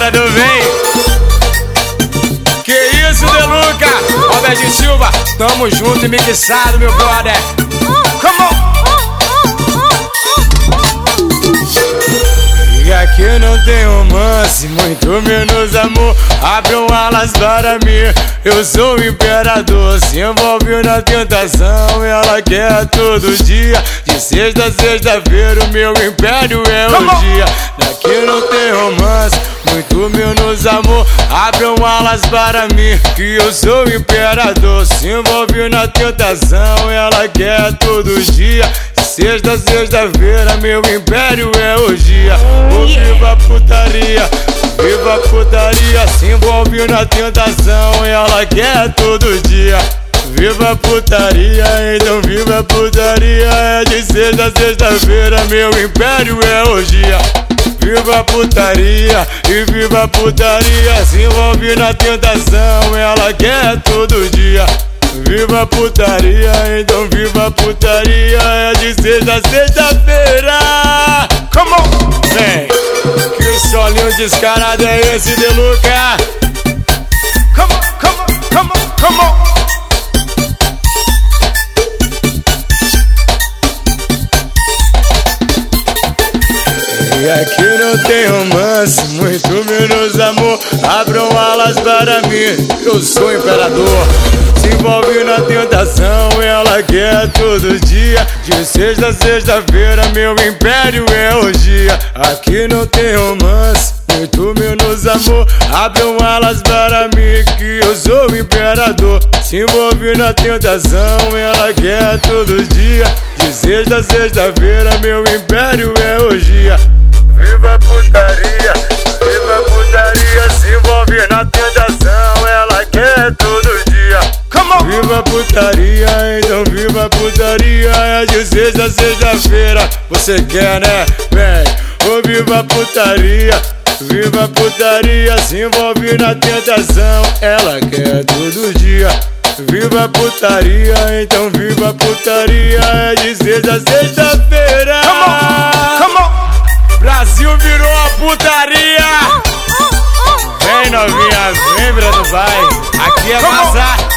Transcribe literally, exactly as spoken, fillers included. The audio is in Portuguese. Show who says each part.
Speaker 1: galera do bem. Que isso, Deluca? Roberto Silva, tamo junto e mixado, meu brother. Come on! E aqui não tem romance, muito menos amor. Abram alas para mim, eu sou o imperador. Se envolveu na tentação, ela quer todo dia. De sexta a sexta-feira, o meu império é o dia. Daqui não tem romance, muito menos amor. Abram alas para mim, que eu sou o imperador. Se envolveu na tentação, ela quer todo dia. De sexta a sexta-feira, meu império é o dia. Oh, viva a putaria, viva a putaria. Se envolveu na tentação, ela quer todo dia. Viva a putaria, então viva a putaria. É de sexta a sexta-feira, meu império é o dia. Viva a putaria e viva a putaria. Se envolve na tentação, ela quer todo dia. Viva a putaria, então viva a putaria. É de sexta a sexta-feira. Come on! Vem! Que solinho descarado é esse, Deluca? Come on, come on, come on, come on! E aqui não tem romance, muito menos amor. Abram alas para mim, eu sou o imperador. Se envolve na tentação, ela quer todo dia. De sexta a sexta-feira, meu império é o dia. Aqui não tem romance, muito menos amor. Abram alas para mim, que eu sou o imperador. Se envolve na tentação, ela quer todo dia. De sexta a sexta-feira, meu império é o dia. Viva a putaria, viva a putaria. Se envolve na tentação, ela quer todo dia. Viva a putaria, então viva a putaria. É de sexta a sexta-feira, você quer, né? Vem, oh, viva a putaria, viva a putaria. Se envolve na tentação, ela quer todo dia. Viva a putaria, então viva a putaria. É de sexta a sexta-feira. Come on, come on. Brasil virou a putaria. Vem novinha, vem, Brando, vai. Aqui é vazar.